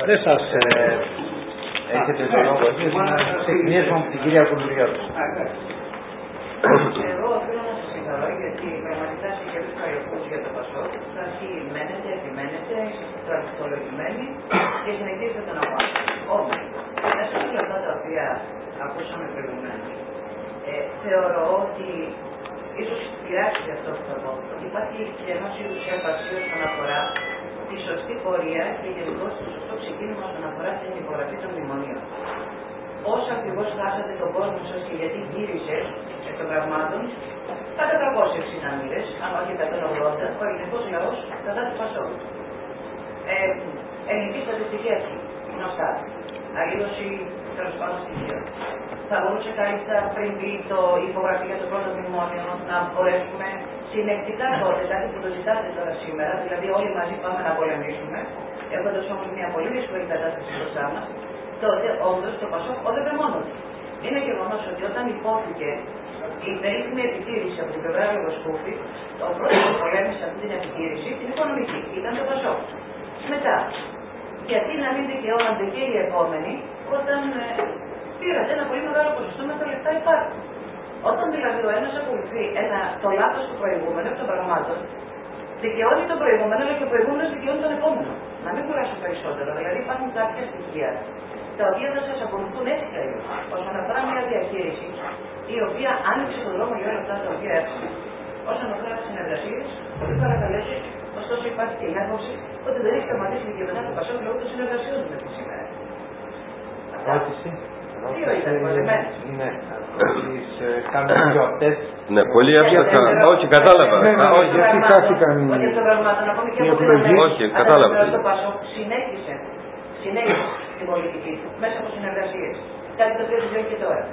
Δεν σας έχετε το λόγο εσείς να ξεκινήσουμε από την κυρία Κουλουριώτη. Εγώ θέλω να σας συγχαρώ γιατί πραγματικά συγκεκριμένους για το Πασόκ θα επιμένετε, στρατολογημένοι και συνεχίζετε τον αγώνα. Όμως, μέσα σε όλα αυτά τα οποία ακούσαμε προηγουμένως, θεωρώ ότι ίσως πειράξει αυτό που θα πω. Υπάρχει και ενός είδους έπαρξη όσον αφορά τη σωστή πορεία και γενικώς το σωστό ξεκίνημα όσον αφορά την υπογραφή των μνημονίων. Όσο ακριβώς χάσατε τον κόσμο σας και γιατί γύρισε εκ των πραγμάτων, κατά 360 μοίρες, αν όχι 180, ο ελληνικός λαός κατά του Πασόκ. Ελληνική στατιστική αρχή, γνωστά. Αλλίωση τέλος πάντων στοιχείων. Θα μπορούσε κάλλιστα πριν πει η υπογραφή για το πρώτο μνημόνιο να μπορέσουμε συνεκτικά τότε, κάτι που το ζητάτε τώρα σήμερα, δηλαδή όλοι μαζί πάμε να πολεμήσουμε, έχοντας όμως μια πολύ δύσκολη κατάσταση μπροστά μας, τότε όντως το Πασόκ όδευε μόνο του. Είναι γεγονός ότι όταν υπόθηκε η περίφημη επιτήρηση από την πλευρά Λογοσκούφη, ο πρώτος που πολέμησε αυτή την επιτήρηση, την οικονομική, ήταν το Πασόκ. Μετά, γιατί να μην δικαιώνονται και οι επόμενοι, όταν πήρατε ένα πολύ μεγάλο ποσοστό με τα λεφτά υπάρχουν. Όταν δηλαδή ο ένας ακολουθεί το λάθος του προηγούμενου εκ των πραγμάτων, δικαιώνει τον προηγούμενο, αλλά και ο προηγούμενος δικαιώνει τον επόμενο. Να μην κουράσω περισσότερο. Δηλαδή υπάρχουν κάποια στοιχεία τα οποία θα σας ακολουθούν έτσι κι αλλιώς. Όσον αφορά μια διαχείριση, η οποία άνοιξε τον δρόμο για όλα αυτά τα οποία έχουμε. Όσον αφορά τις συνεργασίες, πολύ παρακαλέσει, ωστόσο υπάρχει και η άποψη ότι δεν έχει σταματήσει η κυβερνά του Πασόκ λόγω των συνεργασιών μέχρι σήμερα. Ερώτηση. Δύο ήταν πολεμένες. Ναι, τις κάνουμε πιο αυτές. Ναι, πολύ εύστοχα. Όχι, κατάλαβα. Όχι, γιατί χάθηκαν οι εκλογές. Όχι, κατάλαβα. Το Πασόκ συνέχισε την πολιτική του μέσα από συνεργασίες. Κάτι το οποίο συμβαίνει και τώρα.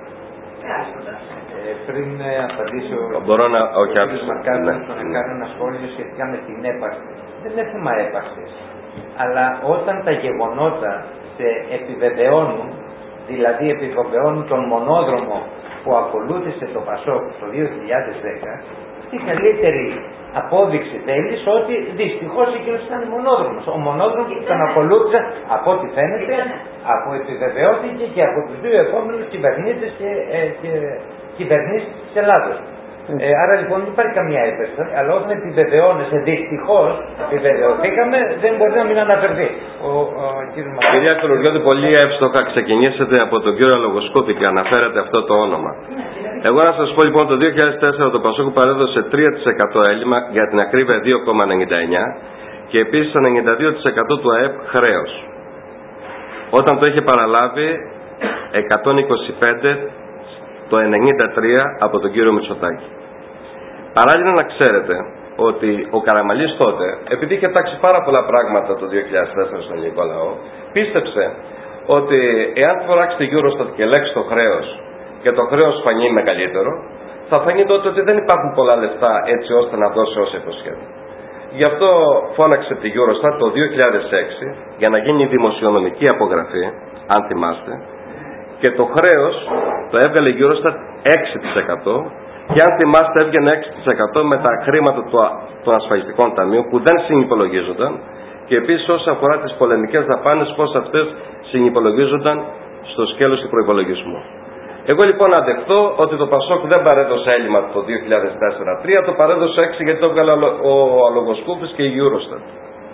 Πριν απαντήσω, μπορώ να κάνω ένα σχόλιο σχετικά με την έπαρξη. Δεν είναι θέμα έπαρξης. Αλλά όταν τα γεγονότα σε επιβεβαιώνουν, δηλαδή επιβεβαιώνουν τον μονόδρομο που ακολούθησε το Πασόκ το 2010, η καλύτερη απόδειξη θέλει ότι δυστυχώς εκείνος ήταν μονόδρομος. Ο μονόδρομος που τον ακολούθησε, από ό,τι φαίνεται, επιβεβαιώθηκε και από τους δύο επόμενους κυβερνήτες και κυβερνήσεις της Ελλάδος. Άρα λοιπόν δεν υπάρχει καμία έπαιρση, αλλά όταν επιβεβαιώνεσαι, δυστυχώς επιβεβαιωθήκαμε, δεν μπορεί να μην αναφερθεί. Κυρία Κουλουριώτη, πολύ εύστοχα ξεκινήσετε από τον κύριο Λογοσκούφη και αναφέρατε αυτό το όνομα. Εγώ να σας πω λοιπόν, το 2004 το Πασόκ παρέδωσε 3% έλλειμμα, για την ακρίβεια 2,99, και επίσης 92% του ΑΕΠ χρέος. Όταν το είχε παραλάβει 125 το 93 από τον κύριο Μητσοτάκη. Παράλληλα να ξέρετε ότι ο Καραμανλής τότε, επειδή είχε τάξει πάρα πολλά πράγματα το 2004 στον ελληνικό λαό, πίστεψε ότι εάν φοράξει τη Eurostat και ελέγξει το χρέος και το χρέος φανεί μεγαλύτερο, θα φανεί τότε ότι δεν υπάρχουν πολλά λεφτά έτσι ώστε να δώσει όσα υποσχέθηκε. Γι' αυτό φώναξε τη Eurostat το 2006 για να γίνει δημοσιονομική απογραφή, αν θυμάστε, και το χρέος το έβγαλε η Eurostat 6%, και αν θυμάστε έβγαινε 6% με τα χρήματα των ασφαλιστικών ταμείων που δεν συνυπολογίζονταν, και επίσης όσον αφορά τις πολεμικές δαπάνες, πώς αυτές συνυπολογίζονταν στο σκέλος του προϋπολογισμού. Εγώ λοιπόν αντεχθώ ότι το Πασόκ δεν παρέδωσε έλλειμμα το 2004-3, το παρέδωσε 6 γιατί το έβγαλε ο Λογοσκούφης και η Eurostat.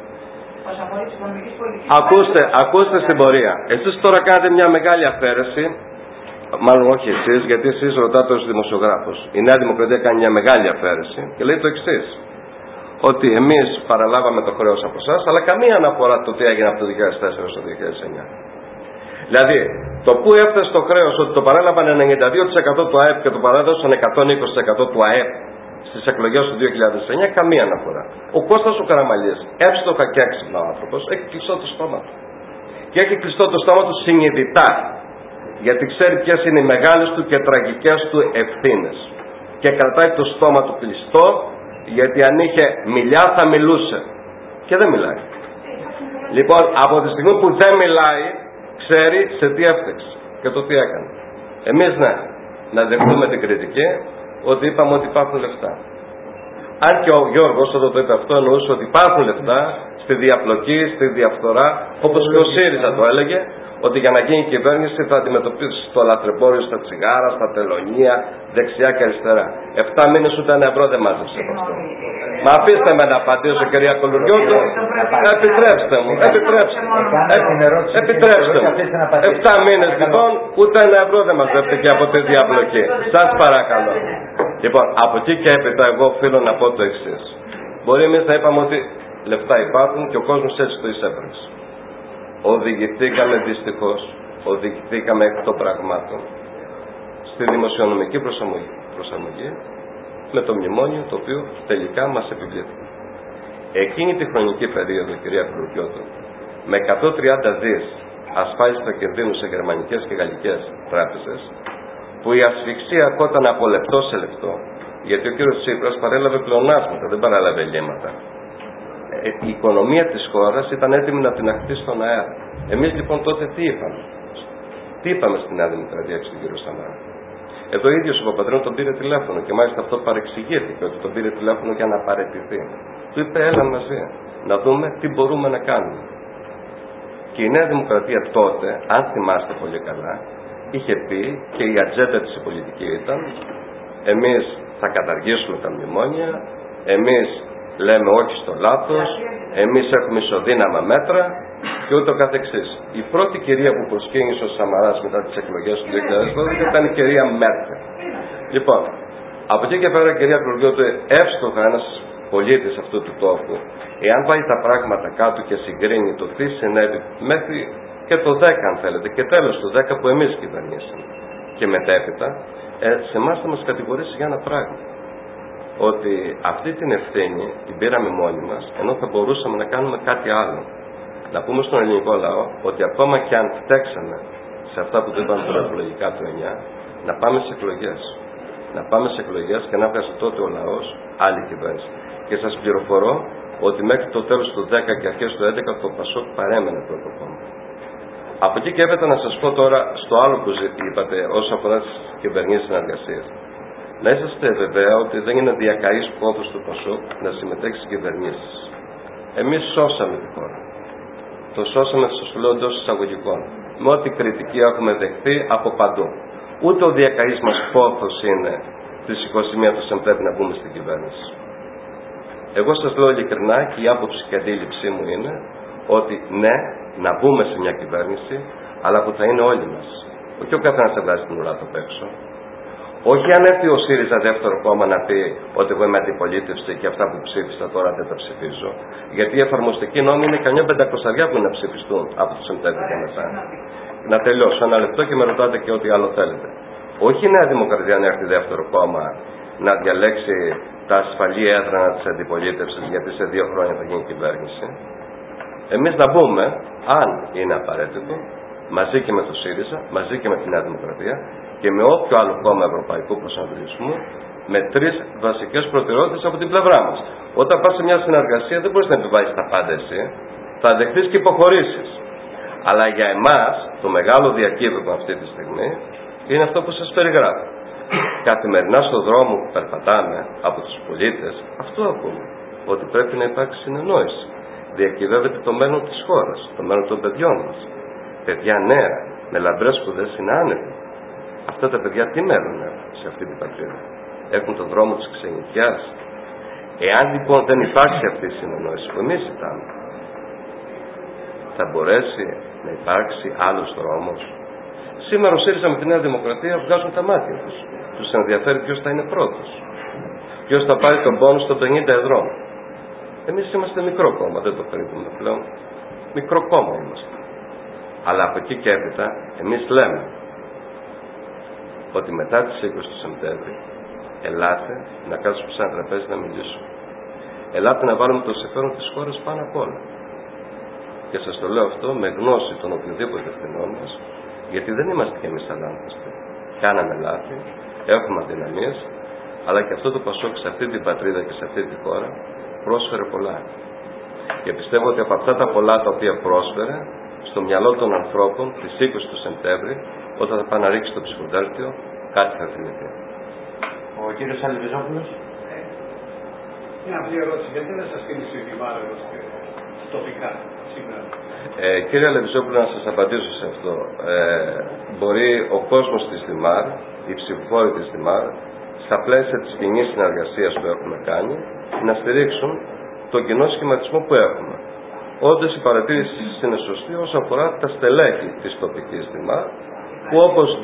Ακούστε στην πορεία. Εσείς τώρα κάνετε μια μεγάλη αφαίρεση, μάλλον όχι εσείς, γιατί εσείς ρωτάτε ως δημοσιογράφος. Η Νέα Δημοκρατία κάνει μια μεγάλη αφαίρεση και λέει το εξής: ότι εμείς παραλάβαμε το χρέος από εσάς, αλλά καμία αναφορά το τι έγινε από το 2004 στο 2009. Δηλαδή, το που έφτασε το χρέος, ότι το παρέλαβαν 92% του ΑΕΠ και το παρέδωσαν 120% του ΑΕΠ στις εκλογές του 2009, καμία αναφορά. Ο Κώστας ο Καραμανλής, εύστοχα και έξυπνα άνθρωπος, έχει κλειστό το στόμα του. Και έχει κλειστό το στόμα του συνειδητά, γιατί ξέρει ποιες είναι οι μεγάλες του και τραγικές του ευθύνες. Και κρατάει το στόμα του κλειστό, γιατί αν είχε μιλιά θα μιλούσε. Και δεν μιλάει. Λοιπόν, από τη στιγμή που δεν μιλάει, ξέρει σε τι έφταξε και το τι έκανε. Εμείς ναι, να δεχτούμε την κριτική ότι είπαμε ότι υπάρχουν λεφτά. Αν και ο Γιώργος όταν το είπε αυτό εννοούσε ότι υπάρχουν λεφτά στη διαπλοκή, στη διαφθορά, όπως και ο ΣΥΡΙΖΑ το έλεγε, ότι για να γίνει κυβέρνηση θα αντιμετωπίσει το λαθρεμπόριο στα τσιγάρα, στα τελωνία, δεξιά και αριστερά. 7 μήνες ούτε ένα ευρώ δεν μάζεψε από αυτό. Μα αφήστε με να απαντήσω, κυρία Κολουριώτου. Επιτρέψτε μου. Επιτρέψτε μου. 7 μήνες λοιπόν ούτε ένα ευρώ δεν μαζεύτηκε από τη διαπλοκή. Σας παρακαλώ. Λοιπόν, από εκεί και έπειτα εγώ οφείλω να πω το εξής. Μπορεί εμείς να είπαμε ότι λεφτά υπάρχουν και ο κόσμος έτσι το εισέπραξε. Οδηγηθήκαμε εκ των πραγμάτων στη δημοσιονομική προσαρμογή με το μνημόνιο το οποίο τελικά μας επιβλήθηκε. Εκείνη τη χρονική περίοδο, κυρία Κολουριώτου, με 130 δις ασφάλιση των κινδύνων σε γερμανικές και γαλλικές τράπεζες, που η ασφυξία ερχόταν από λεπτό σε λεπτό, γιατί ο κύριος Τσίπρας παρέλαβε πλεονάσματα, δεν παρέλαβε ελλείμματα. Η οικονομία της χώρας ήταν έτοιμη να την αχθεί στον αέρα. Εμείς λοιπόν τότε τι είπαμε? Τι είπαμε στη Νέα Δημοκρατία και στον κύριο Σαμαρά? Εδώ ο ίδιος ο Παπανδρέου τον πήρε τηλέφωνο και μάλιστα αυτό παρεξηγήθηκε, ότι τον πήρε τηλέφωνο για να παραιτηθεί. Του είπε έλα μαζί, να δούμε τι μπορούμε να κάνουμε. Και η Νέα Δημοκρατία τότε, αν θυμάστε πολύ καλά, είχε πει και η ατζέντα της πολιτική ήταν εμείς θα καταργήσουμε τα μνημόνια, εμείς λέμε όχι στο λάθος, εμείς έχουμε ισοδύναμα μέτρα και ούτω καθεξής. Η πρώτη κυρία που προσκύνησε ο Σαμαράς μετά τις εκλογές του 2012 ήταν η κυρία Μέρκελ. Λοιπόν, από εκεί και πέρα, κυρία Κολουριώτου, εύστοχα ένας πολίτης αυτού του τόπου, εάν πάει τα πράγματα κάτω και συγκρίνει το τι συνέβη μέχρι και το 10 αν θέλετε και τέλος του 10 που εμείς κυβερνήσαμε και μετέπειτα, σε εμάς θα μας κατηγορήσει για ένα πράγμα. Ότι αυτή την ευθύνη την πήραμε μόνοι μας, ενώ θα μπορούσαμε να κάνουμε κάτι άλλο. Να πούμε στον ελληνικό λαό ότι ακόμα και αν φταίξαμε σε αυτά που το είπαμε προεκλογικά του 9, να πάμε σε εκλογές. Να πάμε σε εκλογές και να βγάζει τότε ο λαός άλλη κυβέρνηση. Και σας πληροφορώ ότι μέχρι το τέλος του 10 και αρχές του 11 το ΠΑΣΟΚ παρέμενε πρώτο κόμμα. Από εκεί και έπειτα να σας πω τώρα στο άλλο που είπατε όσο αφορά τις κυβερνήσεις συνεργασίες. Να είσαστε βεβαία ότι δεν είναι διακαής πόθος του ΠΑΣΟΚ να συμμετέχει στις κυβερνήσεις. Εμείς σώσαμε τη χώρα. Το σώσαμε, σας λέω, εντός εισαγωγικών. Με ό,τι κριτική έχουμε δεχθεί από παντού. Ούτε ο διακαής μας πόθος είναι στις 21 του Σεπτέμβρη να μπούμε στην κυβέρνηση. Εγώ σας λέω ειλικρινά και η άποψη και αντίληψή μου είναι ότι ναι, να μπούμε σε μια κυβέρνηση, αλλά που θα είναι όλοι μας. Όχι ο καθένας θα βγάζει την ουρά του απ' έξω. Όχι αν έρθει ο ΣΥΡΙΖΑ δεύτερο κόμμα να πει ότι εγώ είμαι αντιπολίτευση και αυτά που ψήφισα τώρα δεν τα ψηφίζω. Γιατί οι εφαρμοστικοί νόμοι είναι καμιά 500 που είναι να ψηφιστούν από το Σεπτέμβριο και μετά. Να τελειώσω ένα λεπτό και με ρωτάτε και ό,τι άλλο θέλετε. Όχι η Νέα Δημοκρατία να έρθει δεύτερο κόμμα να διαλέξει τα ασφαλή έδρανα της αντιπολίτευσης γιατί σε 2 χρόνια θα γίνει κυβέρνηση. Εμείς να μπούμε, αν είναι απαραίτητο, μαζί και με το ΣΥΡΙΖΑ, μαζί και με τη Νέα Δημοκρατία και με όποιο άλλο κόμμα ευρωπαϊκού προσανατολισμού, με 3 βασικές προτεραιότητες από την πλευρά μας. Όταν πας σε μια συνεργασία δεν μπορείς να επιβάλλεις τα πάντα εσύ, θα δεχτείς και υποχωρήσεις. Αλλά για εμάς το μεγάλο διακύβευμα αυτή τη στιγμή είναι αυτό που σας περιγράφω. Καθημερινά στον δρόμο που περπατάμε από τους πολίτες, αυτό ακούμε. Ότι πρέπει να υπάρξει συνεννόηση. Διακυβεύεται το μέλλον της χώρας, το μέλλον των παιδιών μας. Παιδιά νέα, με λαμπρές σπουδές είναι άνετοι. Αυτά τα παιδιά τι μέλλον έχουν σε αυτή την πατρίδα? Έχουν τον δρόμο της ξενιτιάς. Εάν λοιπόν δεν υπάρχει αυτή η συνεννόηση που εμείς ζητάμε, θα μπορέσει να υπάρξει άλλος δρόμος? Σήμερα ο ΣΥΡΙΖΑ με τη Νέα Δημοκρατία βγάζουν τα μάτια τους. Τους ενδιαφέρει ποιος θα είναι πρώτος. Ποιος θα πάρει τον πόνο των 50 ευρώ. Εμείς είμαστε μικρό κόμμα, δεν το περίπτωμε πλέον. Μικρό κόμμα είμαστε. Αλλά από εκεί και έπειτα εμείς λέμε ότι μετά τις 20 του Σεπτέμβρη ελάτε να κάτσουμε σε ένα τραπέζι να μιλήσουμε. Ελάτε να βάλουμε το συμφέρον της χώρας πάνω απ' όλα. Και σας το λέω αυτό με γνώση των οποιοδήποτε ευθυνών μας, γιατί δεν είμαστε κι εμείς ανάνθρωποι. Κάναμε λάθη, έχουμε αδυναμίες, αλλά και αυτό το ΠΑΣΟΚ σε αυτή την πατρίδα και σε αυτή τη χώρα πρόσφερε πολλά. Και πιστεύω ότι από αυτά τα πολλά τα οποία πρόσφερε, στο μυαλό των ανθρώπων τις 20 του Σεπτέμβρη, όταν θα πάει να ρίξει το ψηφοδέλτιο, κάτι θα θυμηθεί. Ο κύριος Αλεβιζόπουλος. Μια απλή ερώτηση, γιατί δεν σας κίνησε η Δημάρ εδώ τοπικά σήμερα? Κύριε Λεβιζόπουλο, να σας απαντήσω σε αυτό. Μπορεί ο κόσμος της Δημάρ, οι ψηφοφόροι της Δημάρ, στα πλαίσια της κοινής συνεργασίας που έχουμε κάνει, να στηρίξουν τον κοινό σχηματισμό που έχουμε. Όντως η παρατήρηση είναι σωστή όσον αφορά τα στελέχη της τοπικής Δημάρ, που όπως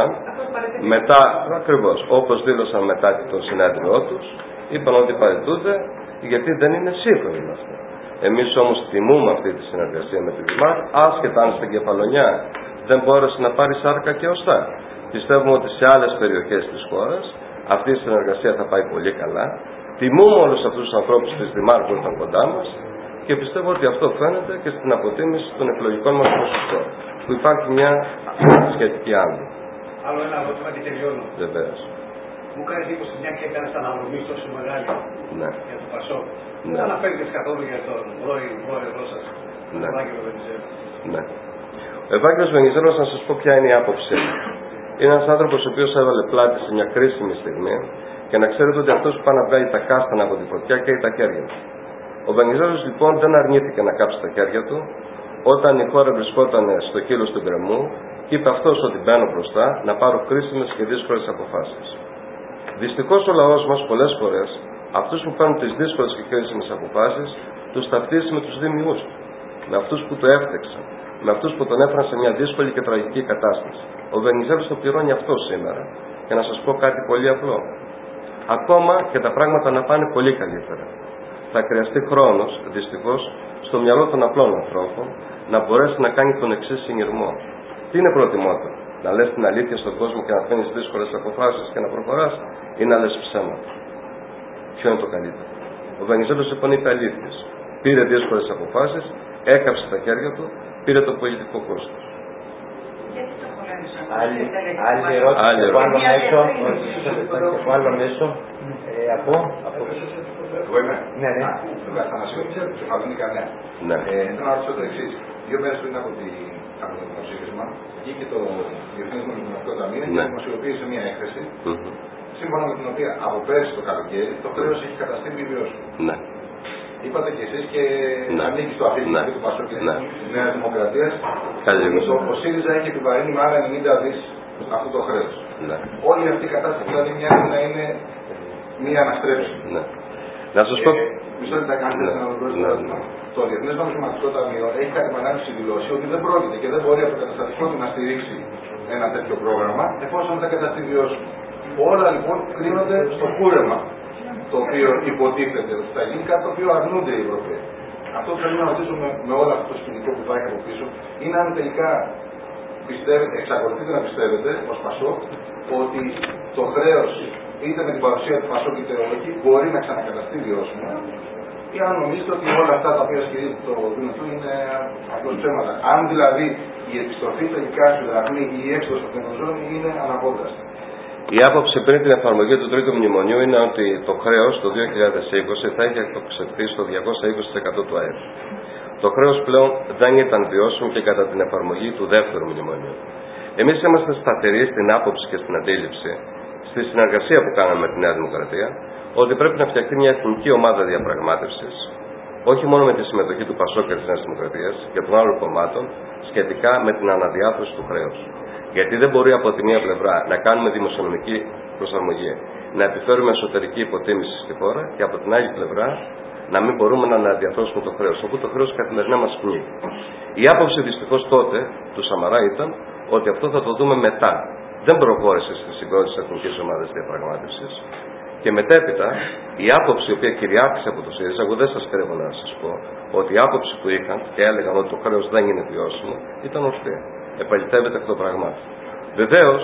δήλωσαν μετά το συνέδριό τους, είπαν ότι παραιτούνται γιατί δεν είναι σύμφωνοι με αυτό. Εμείς όμως τιμούμε αυτή τη συνεργασία με τη Δημάρ, άσχετα αν στην Κεφαλονιά δεν μπόρεσε να πάρει σάρκα και οστά. Πιστεύουμε ότι σε άλλες περιοχές της χώρας αυτή η συνεργασία θα πάει πολύ καλά. Τιμούμε όλους αυτούς τους ανθρώπους της Δημάρ που ήρθαν κοντά μας και πιστεύω ότι αυτό φαίνεται και στην αποτίμηση των εκλογικών μας ποσοστών, που υπάρχει μια σχετική άμυνα. Άλλο ένα ερώτημα και τελειώνω. Βεβαίως. Μου κάνει εντύπωση μια και έκανε αναδρομή τόσο μεγάλη για το Πασόκ. Δεν αναφέρεται καθόλου για τον πρόεδρό σας, τον Ευάγγελο Βενιζέλο. Ναι. Ο Ευάγγελος Βενιζέλος, να σας πω ποια είναι η άποψή του. Είναι ένας άνθρωπος ο οποίος έβαλε πλάτη σε μια κρίσιμη στιγμή και να ξέρετε ότι αυτός που πάει να βγάλει τα κάστανα από τη φωτιά καίει τα χέρια του. Ο Βενιζέλος λοιπόν δεν αρνήθηκε να κάψει τα χέρια του όταν η χώρα βρισκόταν στο χείλος του γκρεμού και είπε αυτός ότι μπαίνω μπροστά να πάρω κρίσιμες και δύσκολες αποφάσεις. Δυστυχώς ο λαός μας πολλές φορές αυτούς που παίρνουν τις δύσκολες και κρίσιμες αποφάσεις τους ταυτίζει με τους δήμιούς του, με αυτούς που το έφτιαξαν, με αυτούς που τον έφεραν σε μια δύσκολη και τραγική κατάσταση. Ο Βενιζέλος το πληρώνει αυτό σήμερα. Και να σας πω κάτι πολύ απλό. Ακόμα και τα πράγματα να πάνε πολύ καλύτερα, θα χρειαστεί χρόνος, δυστυχώς, στο μυαλό των απλών ανθρώπων να μπορέσει να κάνει τον εξής συνειρμό. Τι είναι προτιμότερο, να λες την αλήθεια στον κόσμο και να παίρνεις δύσκολες αποφάσεις και να προχωράς, ή να λες ψέματα? Ποιο είναι το καλύτερο? Ο Βενιζέλος λοιπόν είπε αλήθειες. Πήρε δύσκολες αποφάσεις, έκαψε τα χέρια του, πήρε το πολιτικό κόστος. Άλλη ερώτηση από άλλο μέσο. Από εγώ είμαι. Ναι. Θέλω να ρωτήσω το εξής. 2 μέρες πριν από το δημοσίευμα, βγήκε το Διεθνές Νομισματικό Ταμείο και δημοσιοποίησε μια έκθεση, σύμφωνα με την οποία από πέρσι το καλοκαίρι το χρέος έχει καταστεί βιώσιμο. Είπατε κι εσείς και ανήκει στο αφήγημα του Πασόκ και της Νέας Δημοκρατίας, ο ΣΥΡΙΖΑ έχει επιβαρύνει με άλλα 90 δις αυτό το χρέος. Όλη αυτή η κατάσταση δηλαδή μοιάζει να είναι μία αναστρέψη. Να σας πω. Μισό λεπτά κάνετε να ολοκληρώσετε το ερώτημα. Το Διεθνές Νομισματικό Ταμείο έχει κατά επανάληψη δηλώσει ότι δεν πρόκειται και δεν μπορεί από το καταστατικό του να στηρίξει ένα τέτοιο πρόγραμμα εφόσον δεν καταστεί βιώσιμο. Όλα λοιπόν κρίνονται στο κούρεμα το οποίο υποτίθεται ότι θα γίνει, κάτι το οποίο αρνούνται οι Ευρωπαίοι. Αυτό που θέλω να ρωτήσω με όλο αυτό το σκηνικό που υπάρχει από πίσω είναι αν τελικά εξακολουθείτε να πιστεύετε ως Πασόκ ότι το χρέος είτε με την παρουσία του Πασόκ είτε όχι μπορεί να ξανακαταστεί βιώσιμο, ή αν νομίζετε ότι όλα αυτά τα οποία στηρίζει το Δήμο του είναι απλώς ψέματα. Αν δηλαδή η επιστροφή τελικά στη δραχμή ή η έξοδος από την Ευρωζώνη είναι αναπόδραστη. Η άποψη πριν την εφαρμογή του τρίτου μνημονίου είναι ότι το χρέος το 2020 θα έχει εκτοξευθεί στο 220% του ΑΕΠ. Το χρέος πλέον δεν ήταν βιώσιμο και κατά την εφαρμογή του δεύτερου μνημονίου. Εμείς είμαστε σταθεροί στην άποψη και στην αντίληψη, στη συνεργασία που κάναμε με τη Νέα Δημοκρατία, ότι πρέπει να φτιαχτεί μια εθνική ομάδα διαπραγμάτευσης, όχι μόνο με τη συμμετοχή του Πασόκ και της Νέας Δημοκρατίας και των άλλων κομμάτων, σχετικά με την αναδιάθρωση του χρέους. Γιατί δεν μπορεί από τη μία πλευρά να κάνουμε δημοσιονομική προσαρμογή, να επιφέρουμε εσωτερική υποτίμηση στη χώρα και από την άλλη πλευρά να μην μπορούμε να αναδιαθρώσουμε το χρέος, όπου το χρέος καθημερινά μας πνίγει. Η άποψη δυστυχώς τότε του Σαμαρά ήταν ότι αυτό θα το δούμε μετά. Δεν προχώρησε στη συγκρότηση της Εθνικής Ομάδας Διαπραγμάτευσης. Και μετέπειτα η άποψη η οποία κυριάρχησε από το ΣΥΡΙΖΑ, εγώ δεν σας κρύβω να σας πω ότι η άποψη που είχαν και έλεγαν ότι το χρέος δεν είναι βιώσιμο ήταν ορθή. Επαληθεύεται εκ των πραγμάτων. Βεβαίως,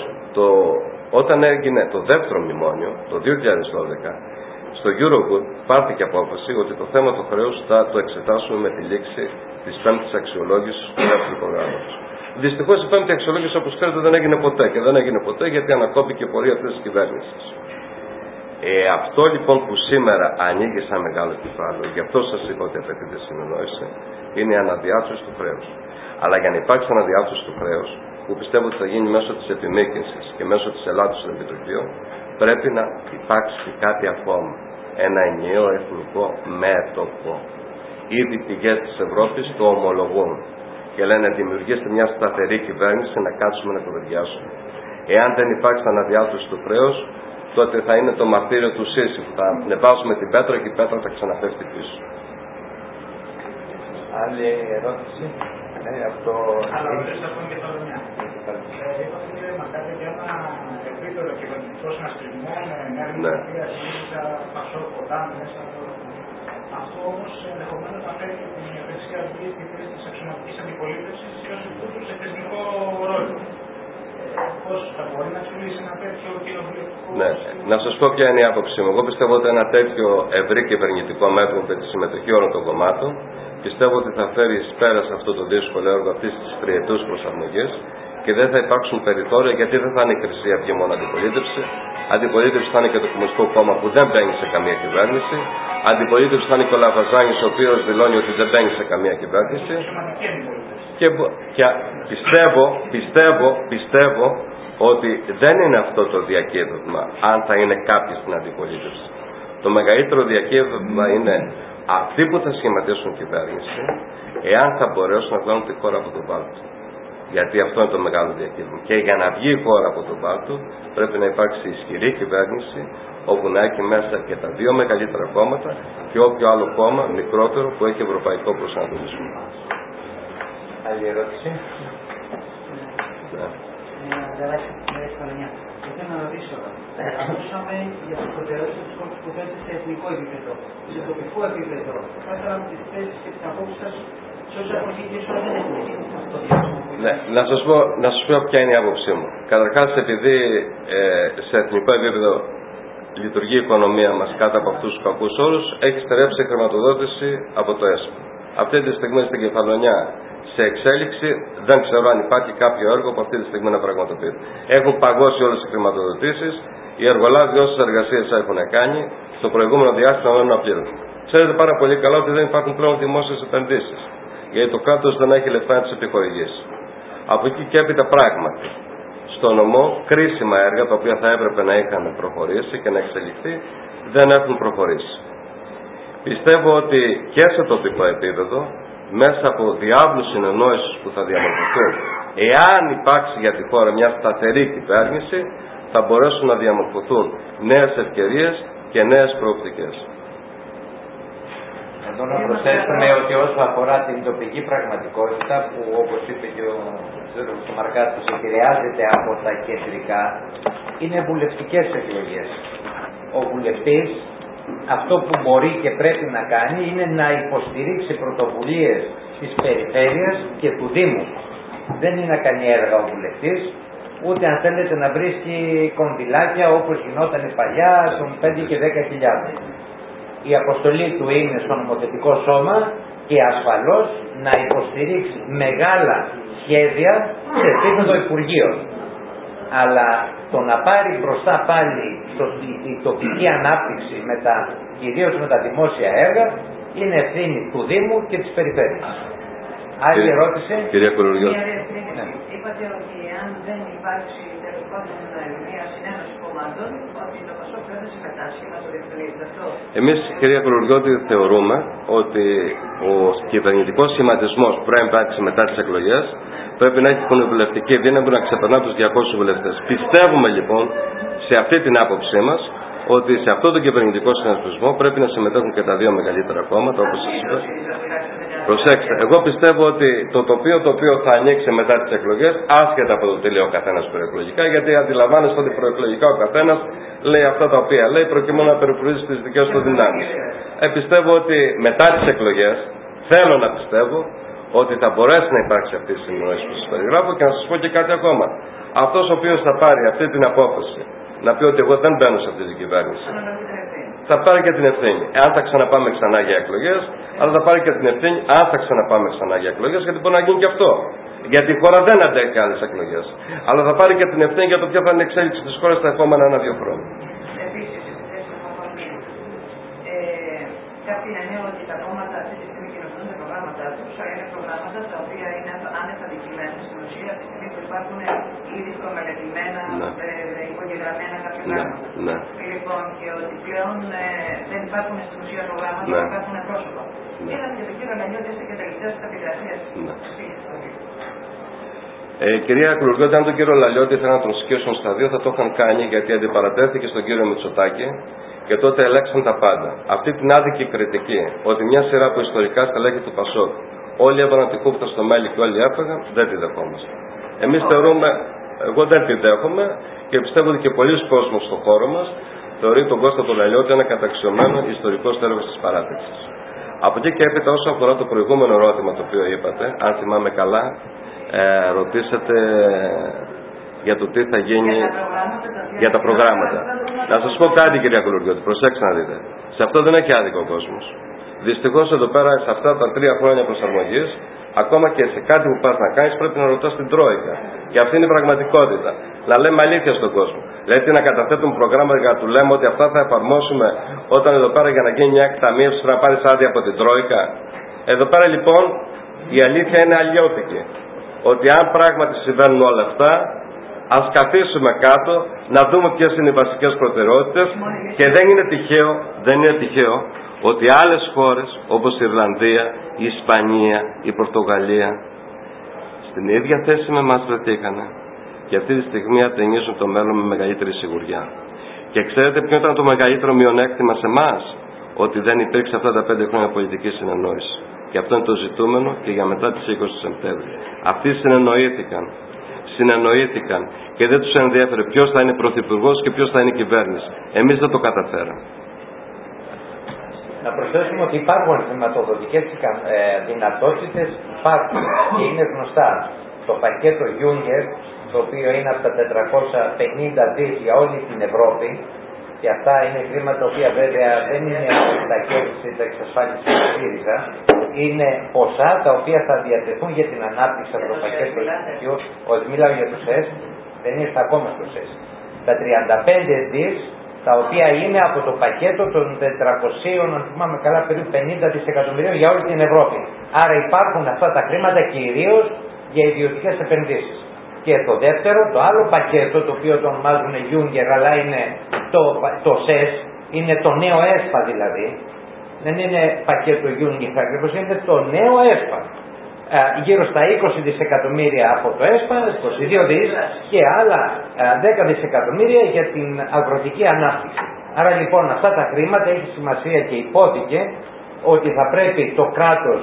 όταν έγινε το δεύτερο μνημόνιο, το 2012, στο Eurogroup πάρθηκε απόφαση ότι το θέμα του χρέους θα το εξετάσουμε με τη λήξη της πέμπτης αξιολόγησης του δεύτερου προγράμματος. Δυστυχώς η πέμπτη αξιολόγηση, όπως ξέρετε, δεν έγινε ποτέ και δεν έγινε ποτέ γιατί ανακόπηκε η πορεία αυτής της κυβέρνησης. Αυτό λοιπόν που σήμερα ανοίγει σαν μεγάλο κεφάλαιο, γι' αυτό σας είπα ότι απαιτείται συνεννόηση, είναι η αναδιάθρωση του χρέους. Αλλά για να υπάρξει αναδιάθρωση του χρέους, που πιστεύω ότι θα γίνει μέσω της επιμήκυνσης και μέσω της ελάττωσης των επιτοκίων, πρέπει να υπάρξει κάτι ακόμα. ένα ενιαίο εθνικό μέτωπο. Ήδη οι πηγές της Ευρώπης το ομολογούν και λένε δημιουργήστε μια σταθερή κυβέρνηση να κάτσουμε να κουβεντιάσουμε. Εάν δεν υπάρξει αναδιάρθρωση του χρέους, τότε θα είναι το μαρτύριο του Σύσυφου. Θα ανεβάσουμε την πέτρα και η πέτρα θα ξαναπέφτει πίσω. Άλλη ερώτηση? Από το... Αλλά δεν θα πούμε και το μια. Είπατε κύριε Μακάρη για ένα επίπεδο κυβερνητικό συνασπισμό με μια δημοκρατία, ΣΥΡΙΖΑ, ΠΑΣΟΚ, ΚΟΤΑΝ μέσα από όλο αυτό. Αυτό όμως ενδεχομένως θα φέρει και την Χρυσή Αυγή στη θέση της αξιωματικής αντιπολίτευσης και ως εκ τούτου σε θεσμικό ρόλο. Πώς θα μπορεί να εξηγήσει ένα τέτοιο κοινοβουλευτικό... Ναι, να σας πω ποια είναι η άποψή μου. Εγώ πιστεύω ότι ένα τέτοιο ευρύ κυβερνητικό μέτρο με τη συμμετοχή όλων των κομμάτων πιστεύω ότι θα φέρει εις πέρα σε αυτό το δύσκολο έργο αυτής της τριετούς προσαρμογής και δεν θα υπάρξουν περιθώρια, γιατί δεν θα είναι η Χρυσή Αυγή μόνο αντιπολίτευση. Αντιπολίτευση θα είναι και το Κομμουνιστικό Κόμμα που δεν μπαίνει σε καμία κυβέρνηση. Αντιπολίτευση θα είναι και ο Λαβαζάνης, ο οποίος δηλώνει ότι δεν μπαίνει σε καμία κυβέρνηση. Και πιστεύω ότι δεν είναι αυτό το διακύβευμα αν θα είναι κάποιοι στην αντιπολίτευση. Το μεγαλύτερο διακύβευμα είναι αυτοί που θα σχηματίσουν κυβέρνηση, εάν θα μπορέσουν να βγάλουν τη χώρα από τον πάλτο. Γιατί αυτό είναι το μεγάλο διακύβευμα. Και για να βγει η χώρα από τον πάλτο πρέπει να υπάρξει ισχυρή κυβέρνηση όπου να έχει μέσα και τα δύο μεγαλύτερα κόμματα και όποιο άλλο κόμμα μικρότερο που έχει ευρωπαϊκό προσανατολισμό. Άλλη ερώτηση? Ήθελα να ρωτήσω, ακούσαμε για τις προτεραιότητες της χώρας που θέτει σε εθνικό επίπεδο. Σε τοπικό επίπεδο, θα ήθελα να τις θέσεις και τις απόψεις σας σε όσα προσήκες όλα δεν έχουν αυτό το διάστημα. Ναι, να σας πω ποια είναι η άποψή μου. Καταρχάς, επειδή σε εθνικό επίπεδο λειτουργεί η οικονομία μας κάτω από αυτούς τους κακούς όρους, έχει στερέψει χρηματοδότηση από το ΕΣΠΑ. Αυτή τη στιγμή στην Κεφαλονιά σε εξέλιξη, δεν ξέρω αν υπάρχει κάποιο έργο που αυτή τη στιγμή να πραγματοποιείται. Έχουν παγώσει όλες οι χρηματοδοτήσεις, οι εργολάβοι όσες εργασίες έχουν κάνει, στο προηγούμενο διάστημα μένουν απλήρωτοι. Ξέρετε πάρα πολύ καλά ότι δεν υπάρχουν πλέον δημόσιες επενδύσεις, γιατί το κράτος δεν έχει λεφτά να τις επιχορηγήσει. Από εκεί και έπειτα πράγματι, στο νομό κρίσιμα έργα τα οποία θα έπρεπε να είχαν προχωρήσει και να εξελιχθεί, δεν έχουν προχωρήσει. Πιστεύω ότι και σε τοπικό επίπεδο, μέσα από διάβλους συνεννόησης που θα διαμορφωθούν, εάν υπάρξει για τη χώρα μια σταθερή κυβέρνηση, θα μπορέσουν να διαμορφωθούν νέες ευκαιρίες και νέες προοπτικές. Εδώ να προσθέσουμε ότι όσο αφορά την τοπική πραγματικότητα, που όπως είπε και ο Μαρκάτος, επηρεάζεται από τα κεντρικά, είναι βουλευτικές εκλογές. Ο βουλευτής αυτό που μπορεί και πρέπει να κάνει είναι να υποστηρίξει πρωτοβουλίες της περιφέρειας και του Δήμου. Δεν είναι να κάνει έργα ο βουλευτής, ούτε αν θέλετε να βρίσκει κονδυλάκια όπως γινόταν παλιά των 5 και 10.000. Η αποστολή του είναι στο νομοθετικό σώμα και ασφαλώς να υποστηρίξει μεγάλα σχέδια σε επίπεδο Υπουργείων. Αλλά το να πάρει μπροστά πάλι η τοπική ανάπτυξη κυρίως με τα δημόσια έργα είναι ευθύνη του Δήμου και της Περιφέρειας. Άλλη ερώτηση? Κυρία Κολοριώτη. Είπατε ότι αν δεν υπάρξει τέλος πάντων μια συνένωση κομμάτων, ότι το ΠΑΣΟΚ δεν θα συμμετάσχει να το διευκολύνει αυτό. Εμείς, κυρία Κολοριώτη, θεωρούμε ότι ο κυβερνητικός σχηματισμός που πρέπει να υπάρξει μετά τις εκλογές πρέπει να έχει κοινοβουλευτική δύναμη να ξεπερνά τους 200 βουλευτές. Πιστεύουμε λοιπόν σε αυτή την άποψή μας ότι σε αυτό το κυβερνητικό συνασπισμό πρέπει να συμμετέχουν και τα δύο μεγαλύτερα κόμματα, όπως σας είπα. Προσέξτε, εγώ πιστεύω ότι το τοπίο το οποίο θα ανοίξει μετά τις εκλογές, άσχετα από το τι λέει ο καθένας προεκλογικά, γιατί αντιλαμβάνεστε ότι προεκλογικά ο καθένας λέει αυτά τα οποία λέει προκειμένου να περιφρουρήσει τις δικές του δυνάμεις. Πιστεύω ότι μετά τις εκλογές, θέλω να πιστεύω ότι θα μπορέσει να υπάρξει αυτή η συνεννόηση που σας περιγράφω και να σας πω και κάτι ακόμα. Αυτός ο οποίος θα πάρει αυτή την απόφαση να πει ότι εγώ δεν μπαίνω σε αυτή την κυβέρνηση, θα πάρει και την ευθύνη. Αν θα ξαναπάμε ξανά για εκλογές, αλλά θα πάρει και την ευθύνη αν θα ξαναπάμε ξανά για εκλογές, γιατί μπορεί να γίνει και αυτό. Γιατί η χώρα δεν αντέχει άλλες εκλογές. Αλλά θα πάρει και την ευθύνη για το ποια θα είναι η εξέλιξη της χώρας τα επόμενα 1-2 χρόνια. Επίσης, κάποιοι λένε ότι τα κόμματα αυτή τη στιγμή κοινοποιούν τα προγράμματά τους, αλλά είναι προγράμματα τα οποία είναι άνετα αντικειμένα στην ουσία, από τη στιγμή που υπάρχουν ήδη προμελετημένα, υπογεγραμμένα κάποια πράγματα. Ναι. Λοιπόν, και ότι πλέον δεν υπάρχουν στην ουσία προγράμματα, Ναι. υπάρχουν πρόσωπα. Ναι. Είδαμε και τον κύριο Λανιώτη είστε και τελευταία τη επικρατεία. Ναι. Κυρία Κουλουργιώτη, αν τον κύριο Λαλιώτη ήθελαν να τον σκίσουν στα δύο, θα το είχαν κάνει, γιατί αντιπαρατέθηκε στον κύριο Μητσοτάκη και τότε ελέγξαν τα πάντα. Αυτή την άδικη κριτική, ότι μια σειρά από ιστορικά στελέχη του Πασόκ όλοι έβαλαν τη χούφτα στο μέλι και όλοι έφεγαν, δεν τη δεχόμαστε. Εμείς θεωρούμε, εγώ δεν τη δέχομαι και πιστεύω ότι και πολλοί κόσμος στον χώρο μας θεωρεί τον Κώστα τον Λαλιώτη ένα καταξιωμένο ιστορικό στέλεχος της παράταξης. Από εκεί και έπειτα, όσο αφορά το προηγούμενο ερώτημα το οποίο είπατε, αν θυμάμαι καλά, ρωτήσατε για το τι θα γίνει για τα προγράμματα. Να σας πω κάτι, κυρία Κουλουργιώτη, προσέξτε να δείτε. Σε αυτό δεν έχει άδικο ο κόσμος. Δυστυχώς εδώ πέρα, σε αυτά τα 3 χρόνια προσαρμογής, ακόμα και σε κάτι που πας να κάνεις πρέπει να ρωτάς την Τρόικα. Και αυτή είναι η πραγματικότητα. Να λέμε αλήθεια στον κόσμο. Δηλαδή να καταθέτουμε προγράμματα για να του λέμε ότι αυτά θα εφαρμόσουμε όταν εδώ πέρα για να γίνει μια εκταμείευση πρέπει να πάρεις άδεια από την Τρόικα. Εδώ πέρα λοιπόν η αλήθεια είναι αλλιώτικη. Ότι αν πράγματι συμβαίνουν όλα αυτά, ας καθίσουμε κάτω να δούμε ποιες είναι οι βασικές προτεραιότητες και δεν είναι τυχαίο ότι άλλες χώρες όπως η Ιρλανδία, η Ισπανία, η Πορτογαλία στην ίδια θέση με εμάς βρεθήκανε και αυτή τη στιγμή ατενίζουν το μέλλον με μεγαλύτερη σιγουριά. Και ξέρετε ποιο ήταν το μεγαλύτερο μειονέκτημα σε εμάς? Ότι δεν υπήρξε αυτά τα 5 χρόνια πολιτική συνεννόηση. Και αυτό είναι το ζητούμενο και για μετά τις 20 Σεπτέμβρη. Αυτοί συνεννοήθηκαν και δεν τους ενδιέφερε ποιος θα είναι πρωθυπουργός και ποιος θα είναι κυβέρνηση. Εμείς δεν το καταφέραμε. Να προσθέσουμε ότι υπάρχουν χρηματοδοτικές δυνατότητες, υπάρχουν και είναι γνωστά. Το πακέτο Juncker, το οποίο είναι από τα 450 δις για όλη την Ευρώπη, και αυτά είναι χρήματα τα οποία βέβαια δεν είναι τα κέρδη τα εξασφάλιση του ΣΥΡΙΖΑ, είναι ποσά τα οποία θα διατεθούν για την ανάπτυξη από το πακέτο Juncker. Όχι, μιλάω για το ΣΕΣ, δεν ήρθε ακόμα στο ΣΕΣ. Τα 35 δις τα οποία είναι από το πακέτο των 400, αν θυμάμαι καλά, περίπου 50 δισεκατομμυρίων για όλη την Ευρώπη. Άρα υπάρχουν αυτά τα χρήματα κυρίως για ιδιωτικές επενδύσεις. Και το δεύτερο, το άλλο πακέτο, το οποίο το ονομάζουν Juncker, αλλά είναι το ΣΕΣ, είναι το νέο ΕΣΠΑ δηλαδή. Δεν είναι πακέτο Juncker ακριβώς, είναι το νέο ΕΣΠΑ. Γύρω στα 20 δισεκατομμύρια από το ΕΣΠΑ, 22 δις και άλλα 10 δισεκατομμύρια για την αγροτική ανάπτυξη. Άρα λοιπόν αυτά τα χρήματα έχει σημασία και υπόθηκε ότι θα πρέπει το κράτος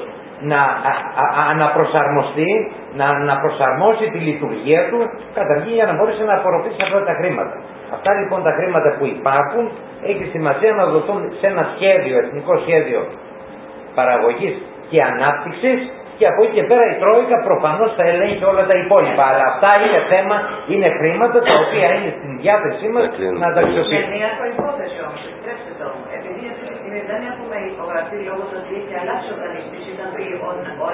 να προσαρμοστεί, να προσαρμόσει τη λειτουργία του καταρχήν για να μπορέσει να απορροφήσει αυτά τα χρήματα. Αυτά λοιπόν τα χρήματα που υπάρχουν έχει σημασία να δοθούν σε ένα σχέδιο, εθνικό σχέδιο παραγωγής και ανάπτυξης, και από εκεί και πέρα η Τρόικα προφανώς θα ελέγχει όλα τα υπόλοιπα. Αλλά αυτά είναι θέμα, είναι χρήματα τα οποία είναι στην διάθεσή μας να τα αξιοποιήσουμε. Με μια προϋπόθεση όμως, επιτρέψτε το μου, επειδή αυτή τη στιγμή δεν έχουμε υπογραφεί λόγω του ότι έχει αλλάξει ο δανειστής, ήταν ο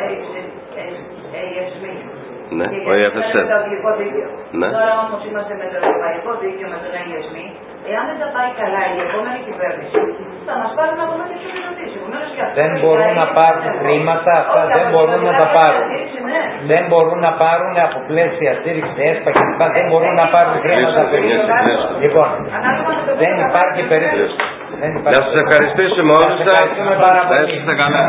AFSME. Ναι, ο AFSM. το αγγλικό δίκαιο. Ναι. Τώρα όμως είμαστε με το ευρωπαϊκό δίκαιο, με τον AFSME. Εάν δεν τα πάει καλά η επόμενη κυβέρνηση, θα μας πάρουν ακόμα και πιο επιδοτήσεις. Δεν μπορούν να πάρουν χρήματα, αυτά δεν μπορούν να τα πάρουν. Δεν μπορούν να πάρουν από πλαίσια στήριξη ΕΣΠΑ και λοιπά, δεν μπορούν να πάρουν χρήματα. Λοιπόν, δεν υπάρχει περίπτωση. Να σας ευχαριστήσουμε όλους σας.